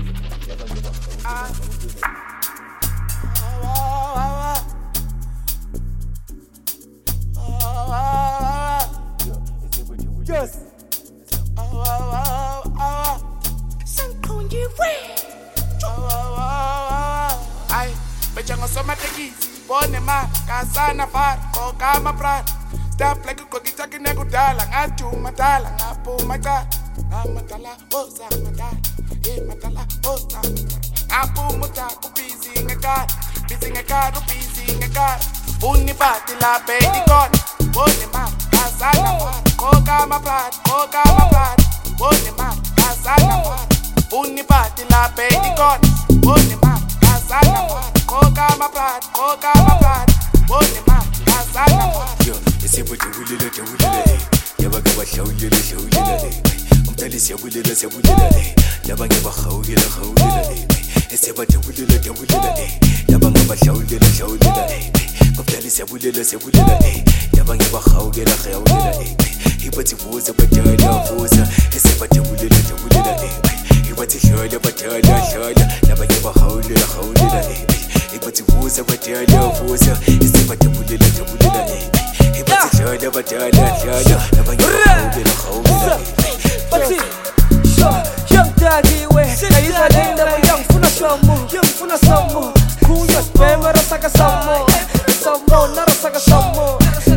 Yes. Ay, bechango soma tekisi, bone ma, kasana far, koka maprat. Stop like a kokita kinegudala, ngachuma tala, ngapuma tala, ngamatala, osa matala, matala, osa matala. Ngapumuta, kubizi ngekar, busy ngekar, busy ngekar. Uni pati la baby gone, bone ma, kasana far, koka maprat, bone ma, kasana far. Uni pati la baby gone, bone ma, kasana far, koka maprat, bone ma, kasana far. Yo, siyabulele yabagaba hlawulele umdali siyabulele labanye bahawulele siyabajabulele labanye bahlawulele umdali siyabulele labanye bahawulele ibathi vuza badala vuza siyabajabulele ibathi hlala badala labanye bahawulele ibathi vuza badala vuza siyabajabulele Badala, Bathi, young daddy we, kayisa lenda mo young funa samo, kuya spema rasaka samo, narasaka samo,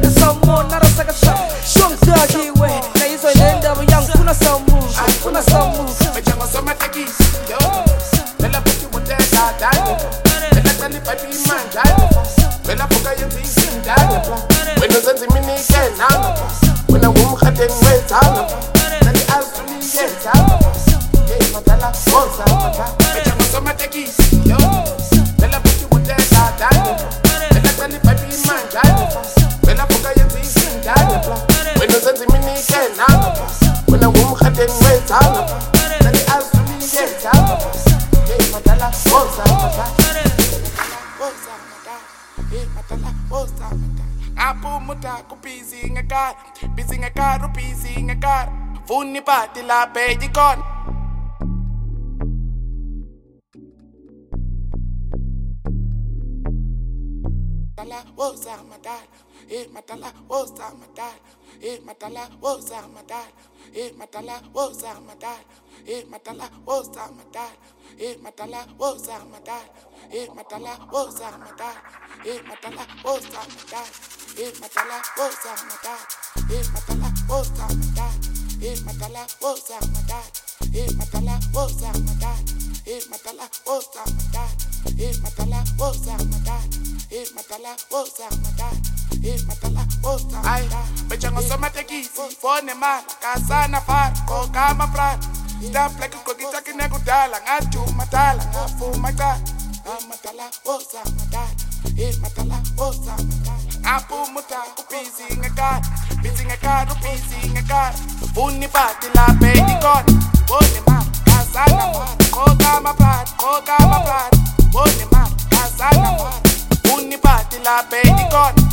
young daddy we, kayisa lenda mo young funa samo. Bechango soma tekisi, yo, bela puti mutesa dani, bela tani papi manjani, bela puka yenzi ndani. When I send me again, when I won't have them wait, then I actually get out. Hey, Matala, what's up? But I'm so much a kiss, yo. Bella put you with that, Bella tell the baby man, Bella Puka, you see, when I send me again, when I won't have them wait, then I actually get out. Hey, Matala, what's up? Hey, Matala, what's up? Apumuta kubizi ngekar, busy ngekar. Funi pati la baby gone. Matala woza madal, matala woza madal, matala woza madal, matala woza madal, matala woza madal, matala woza madal, matala woza madal, matala woza madal. Matala woza madal, matala woza madal, matala woza madal, matala woza madal, matala woza madal, matala woza madal, matala woza madal, matala woza. Ay, bechango soma tekisi, fone ma, kasana far, koka maprat. Stop like a kokita kinegudala, ngachuma tala, ngafuma tala, matala woza madal, matala woza madal. Apumuta kubizi ngekar, busy ngekar. Uni pati la baby gone, bone ma, kasana far, koka maprat, bone ma, kasana far. Uni pati la baby gone.